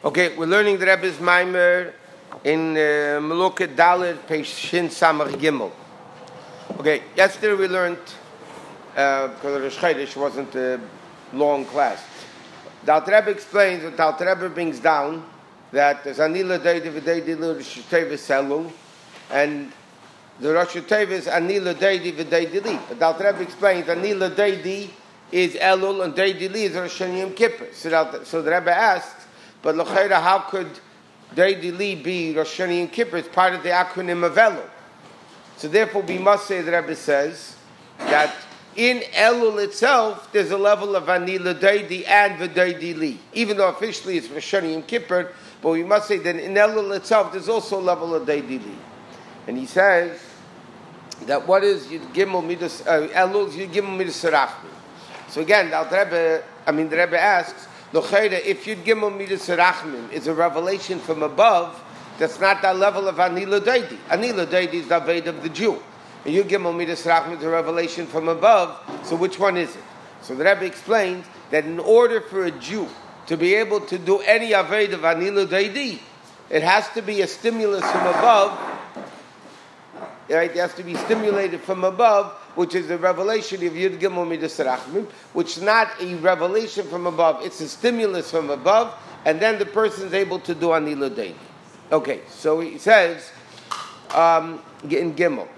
Okay, we're learning the Rebbe's Maimer in Meluket Dalet, page Shin Samach Gimel. Okay, yesterday we learned, because of the Shchedish wasn't a long class, the Alter Rebbe explains that the Alter Rebbe brings down that there's Anila Deidi V'Deidi Rosh Tevis Elul, and the Rosh Tevis Anila Deidi V'Deidi Li. But the Alter Rebbe explains Anila Deidi is Elul and Deidi Li is Rosh Yom Kippur. So the Rebbe asks, but L'chaira, how could Deidi Li be Rosh Yom Kippur? It's part of the acronym of Elul. So therefore we must say, the Rebbe says, that in Elul itself, there's a level of Anila Deidi and V'Deidi Li. Even though officially it's Rosh Yom Kippur, but we must say that in Elul itself, there's also a level of Deidi Li. And he says that what is Yud Gimel Midas Elul? Yud Gimel Midas Rachmim. So again, the Rebbe asks, L'chaira, if Yud Gimel Midas Rachmim is a revelation from above, that's not that level of Anila Deidi. Anila Deidi is the Aved of the Jew. And Yud Gimel Midas Rachmim is a revelation from above. So which one is it? So the Rebbe explains that in order for a Jew to be able to do any Aved of Anila Deidi, it has to be a stimulus from above. Right? It has to be stimulated from above, which is the revelation of Yud Gimel Midas Rachmim, which is not a revelation from above, it's a stimulus from above, and then the person is able to do Anila Deidi. Okay, so he says, in Gimel,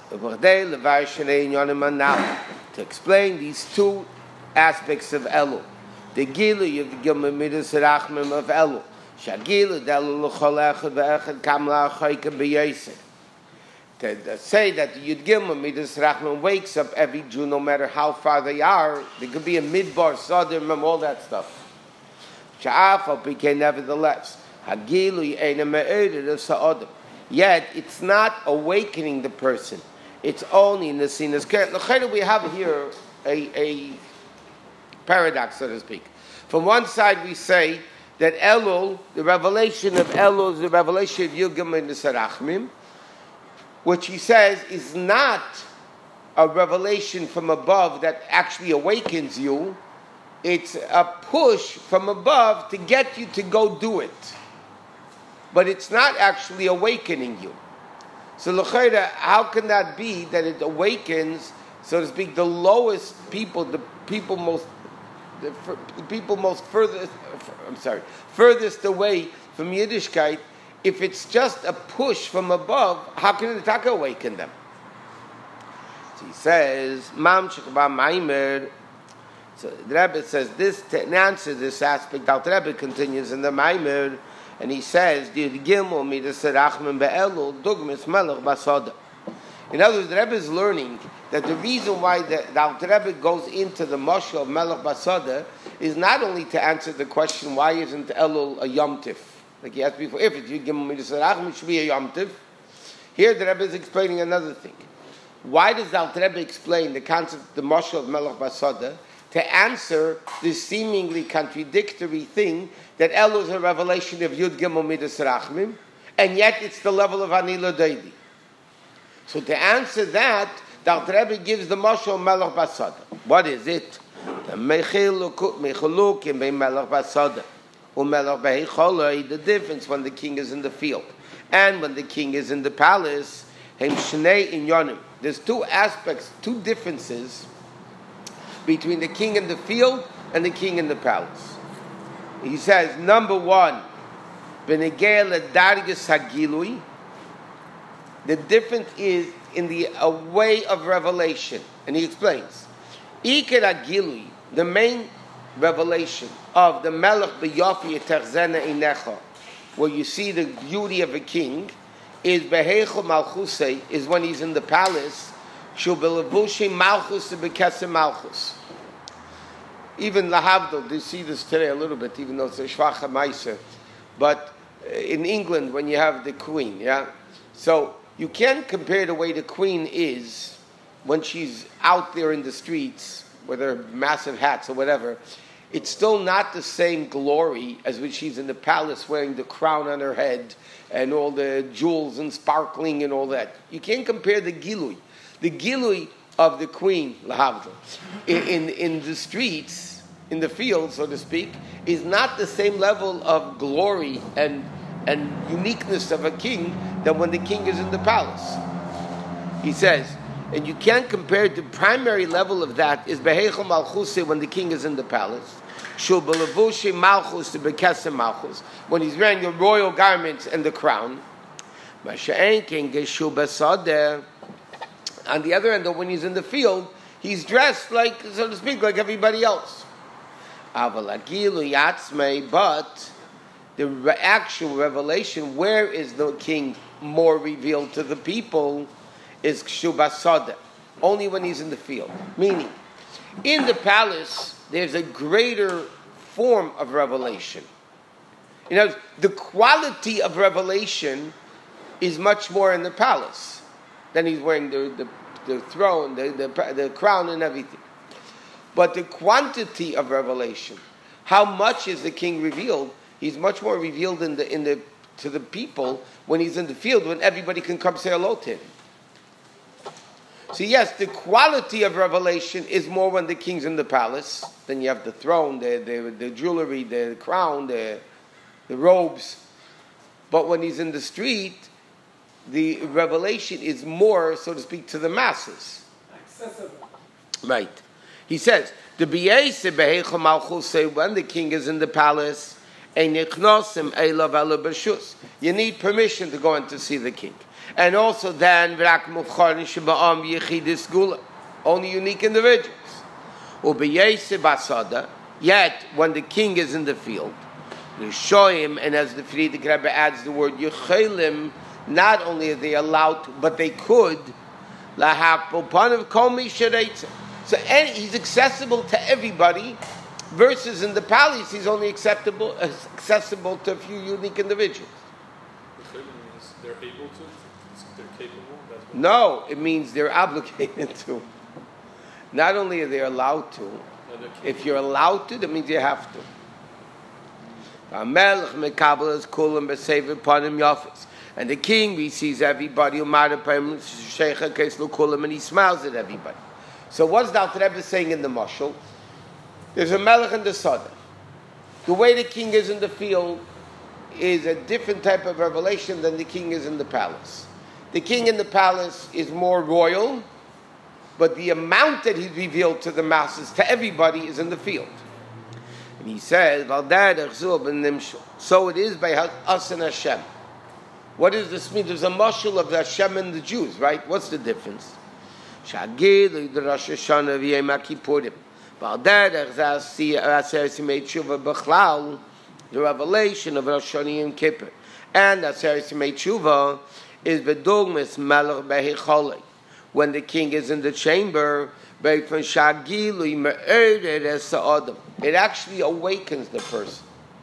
to explain these two aspects of Elul, the Gilu Yud Gimel Midas Rachmim of Elul, Shagilu Delul L'chol Echad Ve'echad Kam La'achayka B'Yosef. To say that the Yud Gimel Midas Rachmim wakes up every Jew, no matter how far they are. There could be a Midbar, Sodom, all that stuff. Sha'afal became nevertheless. Hagilu Ye'ena Me'erid of Sa'odom. Yet, it's not awakening the person. It's only in the Sinas Keret. We have here a paradox, so to speak. From one side, we say that Elul, the revelation of Elul is the revelation of Yud Gimel Midas Rachmim, which he says is not a revelation from above that actually awakens you. It's a push from above to get you to go do it. But it's not actually awakening you. So, l'chaira, how can that be that it awakens, so to speak, the lowest people, furthest away from Yiddishkeit? If it's just a push from above, how can the Taka awaken them? So he says, so the Rebbe says this, to answer this aspect, the Rebbe continues in the Maimer, and he says, in other words, the Rebbe is learning that the reason why the Rebbe goes into the Moshe of Melech Basada is not only to answer the question, why isn't Elul a Yom Tif? Like he asked before, if it's Yud Gimel Midas Rachmim, it should be a Yom Tiv. Here the Rebbe is explaining another thing. Why does the Alter Rebbe explain the concept, the Moshe of Melech Basada, to answer this seemingly contradictory thing that Elul is a revelation of Yud Gimel Midas Rachmim, and yet it's the level of Anila Deidi. So to answer that, the Alter Rebbe gives the Moshe of Melech Basada. What is it? The Mechaluk in Melech Basada. The difference when the king is in the field and when the king is in the palace. There's two aspects, two differences between the king in the field and the king in the palace. He says, number one, the difference is in the way of revelation. And he explains, the main revelation of the Melech B'Yofi Terzena Inecha, where you see the beauty of a king, is Beheichel Malchusei, is when he's in the palace, Shul B'Levushi Malchus B'Kesem Malchus. Even Lahavdil, you see this today a little bit, even though it's a Shvacha Meiser, but in England, when you have the queen, yeah? So you can't compare the way the queen is when she's out there in the streets with her massive hats or whatever. It's still not the same glory as when she's in the palace wearing the crown on her head and all the jewels and sparkling and all that. You can't compare the gilui. The gilui of the queen, Lahavdil, in the streets in the field, so to speak, is not the same level of glory and uniqueness of a king than when the king is in the palace. He says, and you can't compare the primary level of that is Beheichel Malchus when the king is in the palace. Shul Belevushi Malchus to Bekesem Malchus when he's wearing the royal garments and the crown. Masha'en King Geshul Besadeh. On the other end, though, when he's in the field, he's dressed like, so to speak, like everybody else. But the actual revelation, where is the king more revealed to the people, is Kshubasada, only when he's in the field. Meaning, in the palace, there's a greater form of revelation. You know, the quality of revelation is much more in the palace. Then he's wearing the throne, the crown and everything. But the quantity of revelation, how much is the king revealed? He's much more revealed to the people when he's in the field, when everybody can come say hello to him. So yes, the quality of revelation is more when the king's in the palace. Then you have the throne, the jewelry, the crown, the robes. But when he's in the street, the revelation is more, so to speak, to the masses. Accessible. Right. He says, when the king is in the palace, you need permission to go in to see the king. And also then, only unique individuals. Yet, when the king is in the field, you show him, and as the Frierdiker Rebbe adds the word Yechelim, not only are they allowed to, but they could. So he's accessible to everybody, versus in the palace he's only accessible to a few unique individuals. They're able to? They're capable? No, it means they're obligated to. Not only are they allowed to, if you're allowed to, that means you have to. And the king, he sees everybody, and he smiles at everybody. So what's the Alter Rebbe saying in the mashal? There's a melech and the sada. The way the king is in the field is a different type of revelation than the king is in the palace. The king in the palace is more royal, but the amount that he's revealed to the masses, to everybody, is in the field. And he says, so it is by us and Hashem. What does this mean? There's a mashal of the Hashem and the Jews, right? What's the difference? The revelation of Rosh Hashanah Yom Kippur. And Aseret Yemei Tshuva is Bedugmas Melech Behecholei. When the king is in the chamber, it actually awakens the person.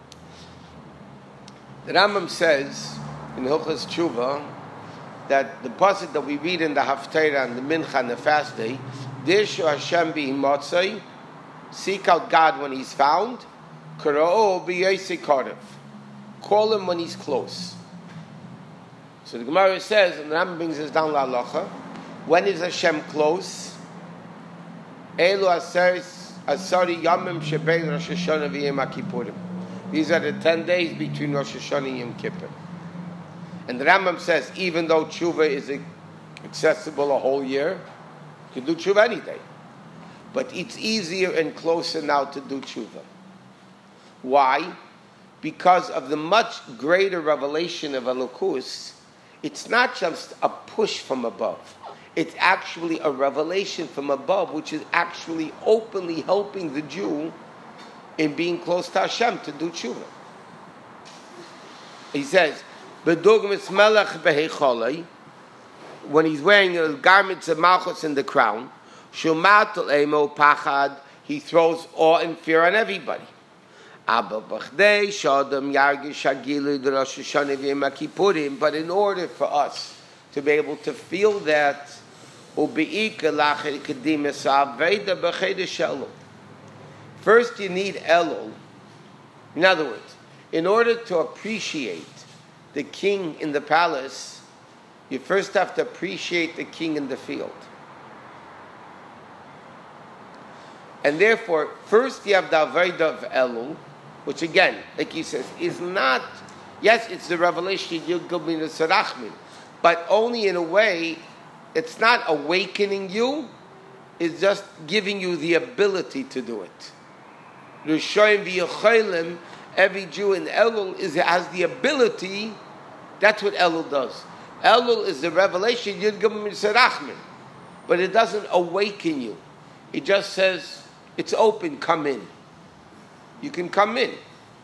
The Rambam says in Hilchos Tshuva that the pasuk that we read in the Haftarah and the Mincha and the fast day, Dirshu Hashem b'himotzai, seek out God when he's found, Kara'o b'yosei karev, call him when he's close. So the Gemara says, and the Rambam brings this down l'halacha, when is Hashem close? Elu asari yamim shebein Rosh Hashanah v'yom Kippurim. These are the 10 days between Rosh Hashanah and Yom Kippur. And the Rambam says, even though tshuva is accessible a whole year, you can do tshuva any day. But it's easier and closer now to do tshuva. Why? Because of the much greater revelation of Elokus. It's not just a push from above. It's actually a revelation from above, which is actually openly helping the Jew in being close to Hashem to do tshuva. He says, Bedugmas melech behecholei, when he's wearing the garments of Malchus and the crown, shumatel emo pachad, he throws awe and fear on everybody. But in order for us to be able to feel that, first you need Elul. In other words, in order to appreciate the king in the palace, you first have to appreciate the king in the field. And therefore, first you have the Avodah of Elul, which again, like he says, is not, yes, it's the revelation Yud-Gimel Midas Rachmin, but only in a way, it's not awakening you, it's just giving you the ability to do it. Rishoyim v'Yecholim, every Jew in Elul has the ability, that's what Elul does. Elul is the revelation Yud-Gimel Midas Rachmin, but it doesn't awaken you. It just says, it's open, come in. You can come in.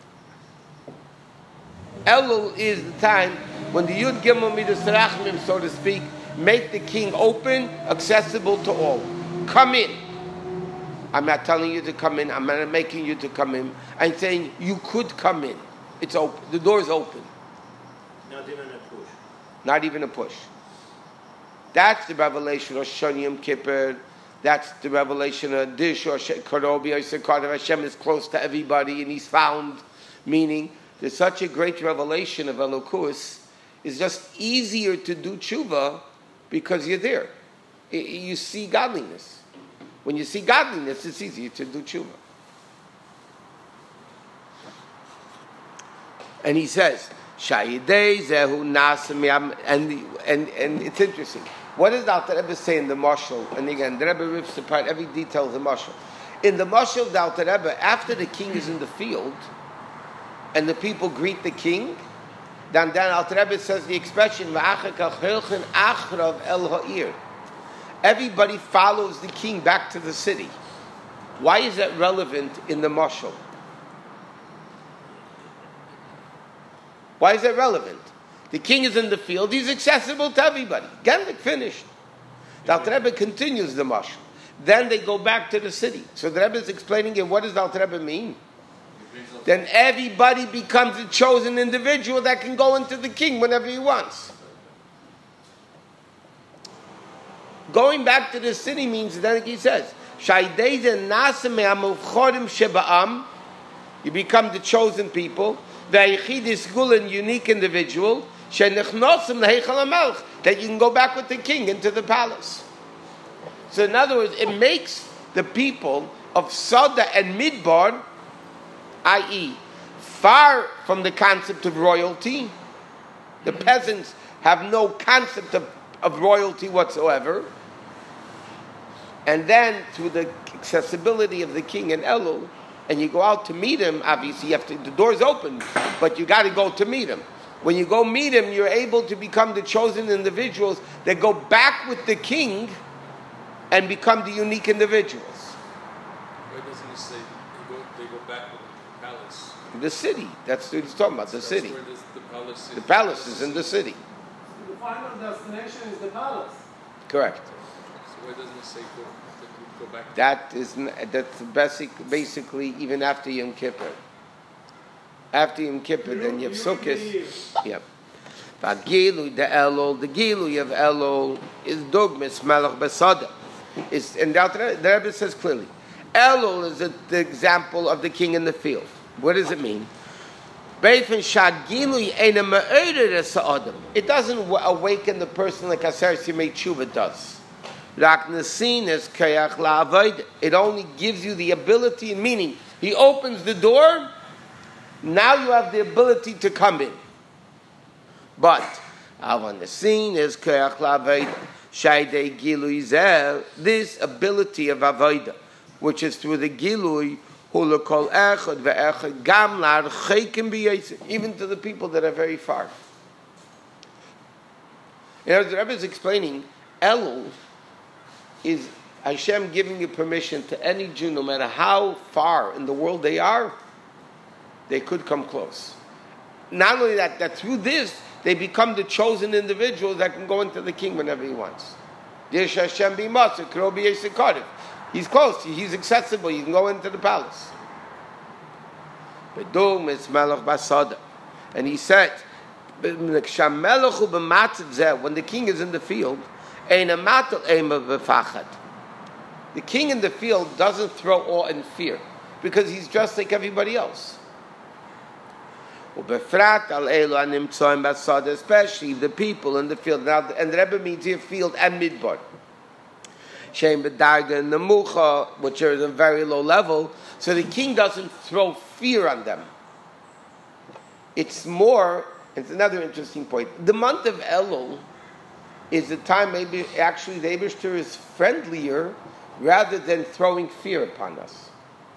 Elul is the time when the Yud Gimel Midas Rachmim, so to speak, make the king open, accessible to all. Come in. I'm not telling you to come in. I'm not making you to come in. I'm saying you could come in. It's open. The door is open. Not even a push. Not even a push. That's the revelation of Shani Yom Kippur. That's the revelation of Dish or Karobi or Sekadav. Hashem is close to everybody and he's found. Meaning, there's such a great revelation of Elokus. It's just easier to do tshuva because you're there. You see godliness. When you see godliness, it's easier to do tshuva. And he says, Shayidei zehu nasim, and it's interesting. What does Alter Rebbe say in the Mashal? And again, the Rebbe rips apart every detail of the Mashal. In the Mashal, the Alter Rebbe, after the king is in the field, and the people greet the king, then Alter Rebbe says the expression, everybody follows the king back to the city. Why is that relevant in the Mashal? Why is that relevant? The king is in the field, he's accessible to everybody. Genlik finished. The Alter Rebbe continues the mashal. Then they go back to the city. So the Rebbe is explaining it, what does the Alter Rebbe mean? Then everybody becomes a chosen individual that can go into the king whenever he wants. Going back to the city means, then he says, you become the chosen people, unique individual, that you can go back with the king into the palace. So in other words, it makes the people of Sada and Midbar, i.e., far from the concept of royalty. The peasants have no concept of royalty whatsoever. And then through the accessibility of the king in Elul, and you go out to meet him, obviously the door's open, but you got to go to meet him. When you go meet him, you're able to become the chosen individuals that go back with the king and become the unique individuals. Why doesn't he say they go back with the palace? The city. That's what he's talking about, the city. Where the palace is. The palace is in the city. The final destination is the palace. Correct. So why doesn't he say go back? That's basically even after Yom Kippur. After Yom Kippur, then you have Sukkot. Yep. The Gilui of Elul is Dogmas Melech Besada. And the Rebbe says clearly, Elul is the example of the king in the field. What does it mean? It doesn't awaken the person like Aser Simei Tshuva does. It only gives you the ability and meaning. He opens the door, now you have the ability to come in. But on the scene is this ability of Avodah, which is through the Gilui, even to the people that are very far. As the Rebbe is explaining, Elul is Hashem giving you permission to any Jew, no matter how far in the world they are, they could come close. Not only that through this, they become the chosen individuals that can go into the king whenever he wants. He's close, he's accessible, you can go into the palace. And he said, when the king is in the field, the king in the field doesn't throw awe and fear, because he's just like everybody else. Especially the people in the field. Now, and the Rebbe means here field and midbar. Shem B'darga and Nemucha, which are at a very low level, so the king doesn't throw fear on them. It's more, it's another interesting point. The month of Elul is the time maybe actually the Eibishter is friendlier rather than throwing fear upon us.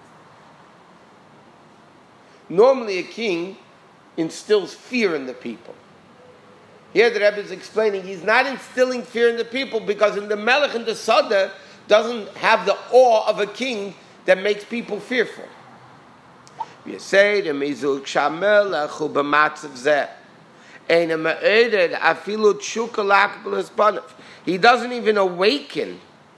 Normally a king instills fear in the people. Here the Rebbe is explaining he's not instilling fear in the people because in the Melech and the Sada doesn't have the awe of a king that makes people fearful. He doesn't even awaken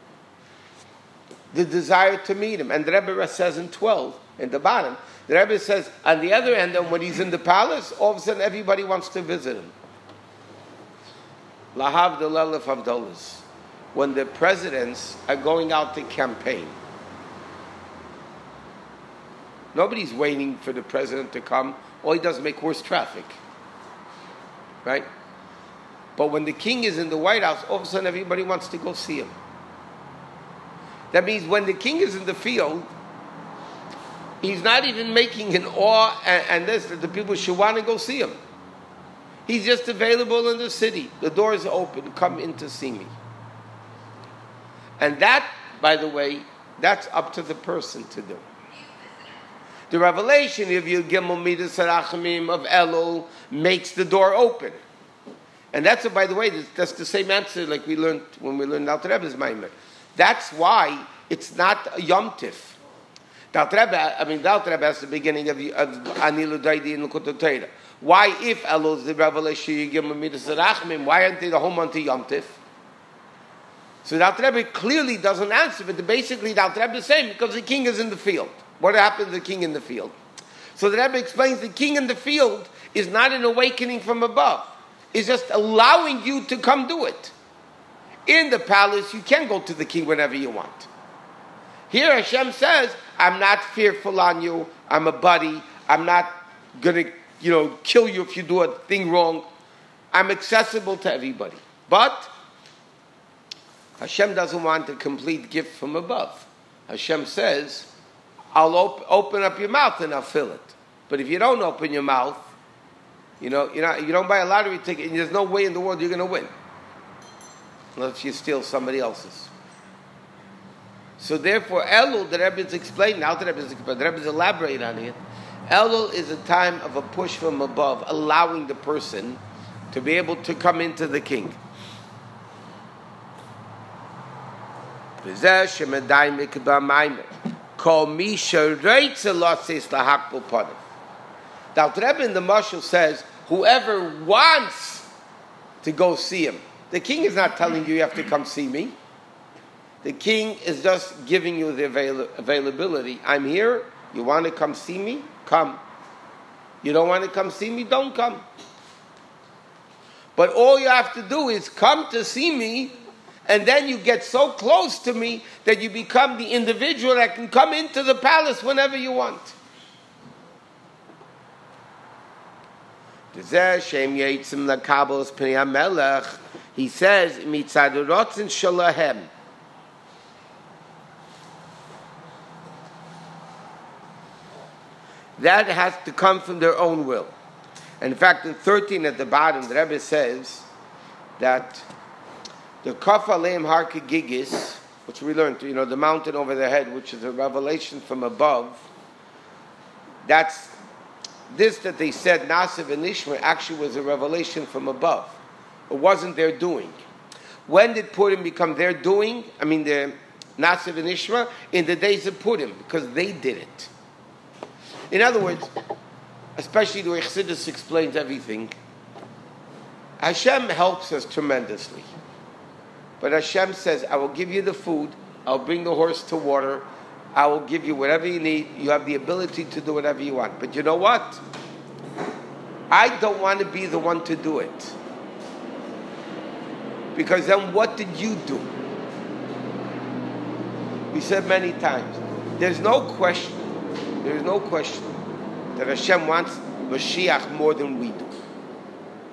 the desire to meet him. And the Rebbe says in 12, in the bottom, the Rebbe says, on the other hand, when he's in the palace, all of a sudden everybody wants to visit him. Lahav the Lelef Avdolas. When the presidents are going out to campaign, nobody's waiting for the president to come. All he does is make worse traffic. Right? But when the king is in the White House, all of a sudden everybody wants to go see him. That means when the king is in the field, he's not even making an awe and this, that the people should want to go see him. He's just available in the city. The doors are open. Come in to see me. And that, by the way, that's up to the person to do. The revelation of Yud Gimel Midas Harachamim of Elul makes the door open. And that's, by the way, that's the same answer like we learned when we learned Alter Rebbe's Maimer. That's why it's not a Yom Tif. The Alter Rebbe has the beginning of Anilu Daidi and L'Kutei Torah. Why, if Elul is the revelation Yud Gimel Midas Harachamim, why aren't they the whole month of Yom Tif? So the Alter Rebbe clearly doesn't answer, but basically the Alter Rebbe is saying because the king is in the field. What happens to the king in the field? So the Rebbe explains the king in the field is not an awakening from above. It's just allowing you to come do it. In the palace, you can go to the king whenever you want. Here Hashem says, I'm not fearful on you. I'm a buddy. I'm not going to, kill you if you do a thing wrong. I'm accessible to everybody. But Hashem doesn't want a complete gift from above. Hashem says, I'll open up your mouth and I'll fill it. But if you don't open your mouth, you don't buy a lottery ticket, and there's no way in the world you're going to win. Unless you steal somebody else's. So therefore, Elul, the Rebbe is explaining, now the Rebbe is elaborating on it. Elul is a time of a push from above, allowing the person to be able to come into the king. The Alter Rebbe in the Mashal says, whoever wants to go see him. The king is not telling you have to come see me. The king is just giving you the availability. I'm here. You want to come see me? Come. You don't want to come see me? Don't come. But all you have to do is come to see me, and then you get so close to me that you become the individual that can come into the palace whenever you want. He says, Mitzadurotzin Shalahem. That has to come from their own will. And in fact, in 13 at the bottom, the Rebbe says that the Kaf Aleim Har Kegigis, which we learned, the mountain over their head, which is a revelation from above, that's this that they said Nasiv and Ishmael actually was a revelation from above. It wasn't their doing. When did Purim become their doing? The Nasiv and Ishmael? In the days of Purim, because they did it. In other words, especially the way Chassidus explains everything, Hashem helps us tremendously. But Hashem says, I will give you the food, I'll bring the horse to water, I will give you whatever you need, you have the ability to do whatever you want. But you know what? I don't want to be the one to do it. Because then what did you do? We said many times, there's no question that Hashem wants Mashiach more than we do.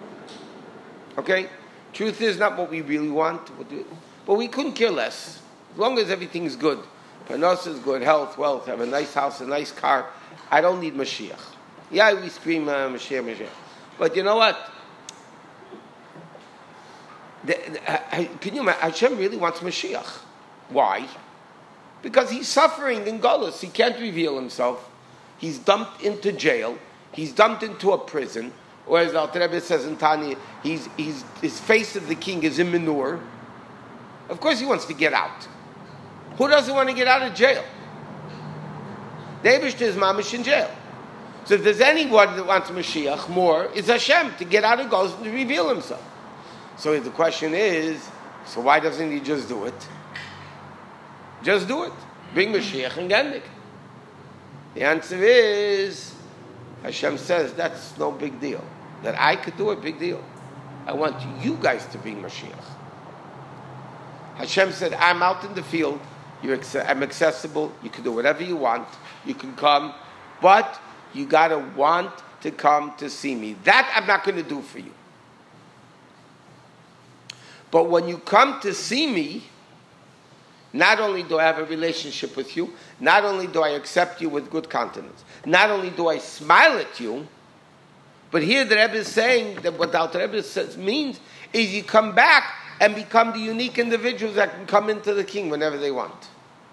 Okay? Truth is not what we really want, but we couldn't care less. As long as everything's good, Panos is good, health, wealth, have a nice house, a nice car, I don't need Mashiach. Yeah, we scream Mashiach, Mashiach. But you know what? Can you imagine? Hashem really wants Mashiach. Why? Because he's suffering in Golus. He can't reveal himself. He's dumped into jail. He's dumped into a prison. Or as Alter Rebbe says in Tanya, his face of the king is in manure. Of course he wants to get out. Who doesn't want to get out of jail? The Eibishter is mamish in jail. So if there's anyone that wants Mashiach more, it's Hashem to get out of Golus and to reveal himself. So the question is, so why doesn't he just do it? Just do it. Bring Mashiach and Gendik. The answer is, Hashem says, that's no big deal. That I could do it, big deal. I want you guys to bring Mashiach. Hashem said, I'm out in the field. I'm accessible. You can do whatever you want. You can come. But you got to want to come to see me. That I'm not going to do for you. But when you come to see me, not only do I have a relationship with you, not only do I accept you with good countenance, not only do I smile at you, but here the Rebbe is saying that what the Alter Rebbe says means is you come back and become the unique individuals that can come into the king whenever they want.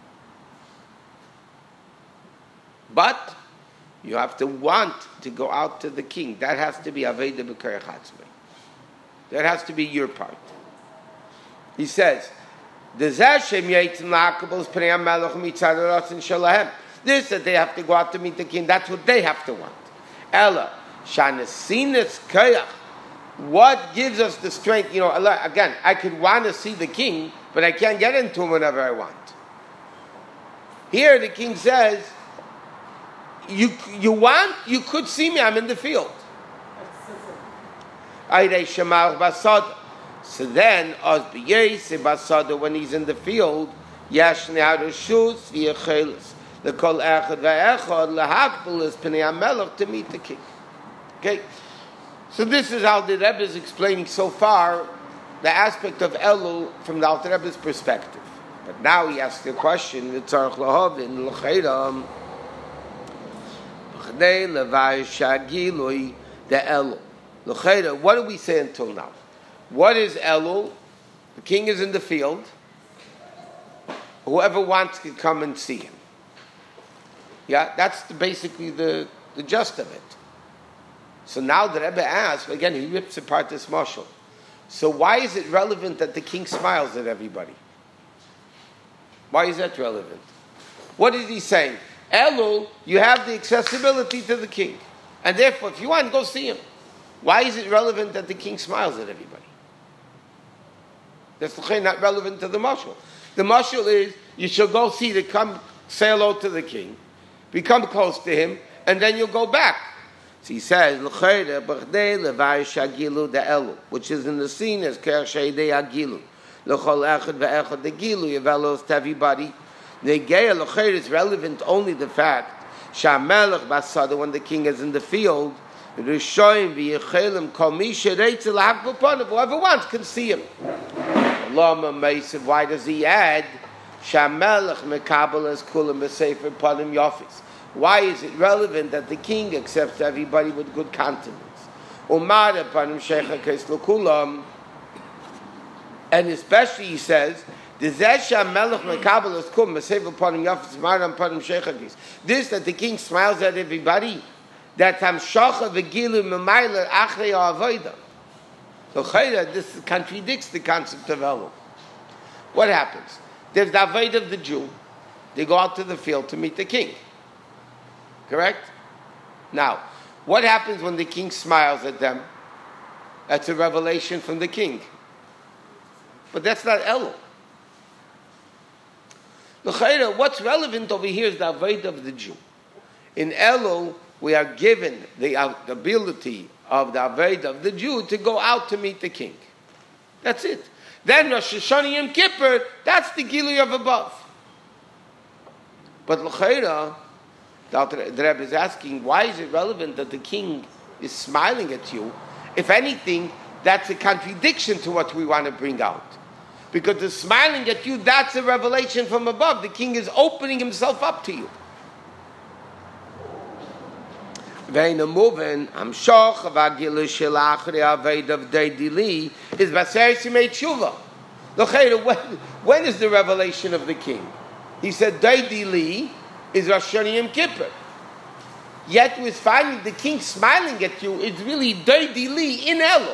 But you have to want to go out to the king. That has to be Aveda B'Koyach Atzmei. That has to be your part. He says, this that they have to go out to meet the king, that's what they have to want. Ella, Shanesinas Koyach. What gives us the strength? You know, again, I could want to see the king, but I can't get into him whenever I want. Here the king says, you could see me, I'm in the field. So then, when he's in the field, to meet the king. Okay? So this is how the Rebbe is explaining so far the aspect of Elul from the Alter Rebbe's perspective. But now he asks the question, the Elul. What did we say until now? What is Elul? The king is in the field. Whoever wants can come and see him. Yeah, that's basically the gist of it. So now the Rebbe asks, again, he rips apart this mashal. So why is it relevant that the king smiles at everybody? Why is that relevant? What is he saying? Elul, you have the accessibility to the king. And therefore, if you want, go see him. Why is it relevant that the king smiles at everybody? That's not relevant to the mashal. The mashal is, you shall go see to come say hello to the king, become close to him, and then you'll go back. So he says, which is in the scene as Agilu. To everybody. The Geya is relevant only the fact when the king is in the field, whoever wants can see him. Why does he add why is it relevant that the king accepts everybody with good countenance? And especially he says, this that the king smiles at everybody, that so this contradicts the concept of Elul. What happens? There's the Avodah of the Jew. They go out to the field to meet the king. Correct? Now, what happens when the king smiles at them? That's a revelation from the king. But that's not Elul. What's relevant over here is the Avodah of the Jew. In Elul, we are given the ability of the Avodah of the Jew to go out to meet the king. That's it. Then Rosh Hashanah Yom Kippur, that's the Gilui of above. But L'chaira, the Rebbe is asking, why is it relevant that the king is smiling at you? If anything, that's a contradiction to what we want to bring out. Because the smiling at you, that's a revelation from above. The king is opening himself up to you. Vein moving, I'm shoch vagilu shelachri aved of deidili is baser simei tshuva. When is the revelation of the king? He said deidili is Rosh Hashanah Yom Kippur. Yet with finding the king smiling at you, it's really deidili in Elul.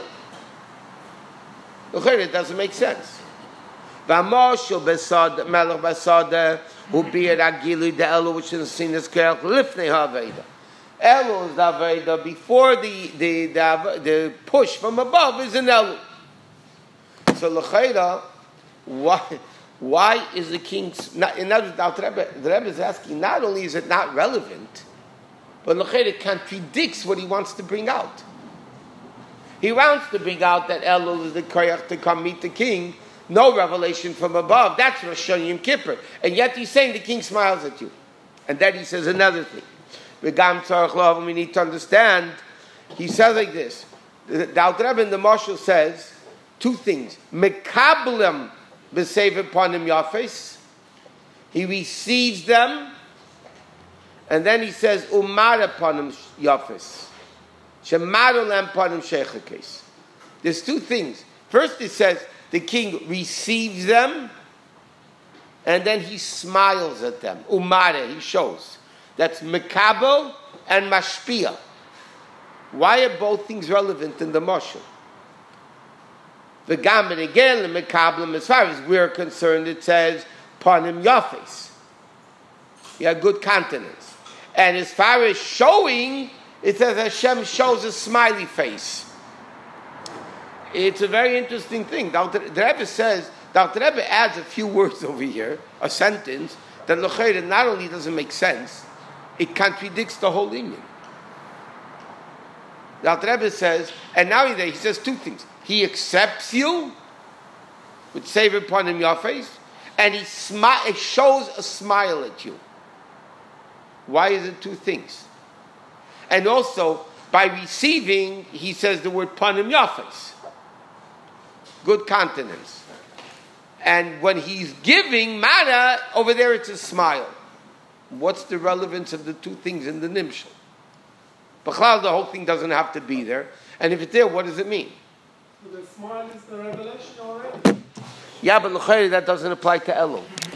It doesn't make sense. V'amoshu besad melech basada who be at agilu de Elul which is seen as kerach lifnei ha'aveda. Elul is the Aveda before the push from above is an Elul. So l'chayra, why is the king? In other words, the Rebbe is asking. Not only is it not relevant, but l'chayra it contradicts what he wants to bring out. He wants to bring out that Elul is the koyach to come meet the king. No revelation from above. That's Rosh Hashanah Yom Kippur, and yet he's saying the king smiles at you, and then he says another thing. We need to understand. He says like this. The Alter Rebbe in the Marshal says two things. Mekablem b'seiv upon him yafes. He receives them, and then he says umar upon him yafes. Shemarulem upon him sheichakes. There's two things. First, it says the king receives them, and then he smiles at them. Umare, he shows. That's mekabel and mashpia. Why are both things relevant in the mashal? The gam and again the mekabel, as far as we're concerned, it says panim yafes. You have good countenance, and as far as showing, it says Hashem shows a smiley face. It's a very interesting thing. The Rebbe says, the Rebbe adds a few words over here, a sentence that l'chayre not only doesn't make sense, it contradicts the whole Indian. The Alter Rebbe says, and now he says two things. He accepts you, with savor upon him your face, and it shows a smile at you. Why is it two things? And also, by receiving, he says the word panim yafes. Good countenance. And when he's giving mana, over there it's a smile. What's the relevance of the two things in the nimshal? B'chlal, the whole thing doesn't have to be there. And if it's there, what does it mean? So the smile is the revelation already. Yeah, but l'chayr, that doesn't apply to Elul.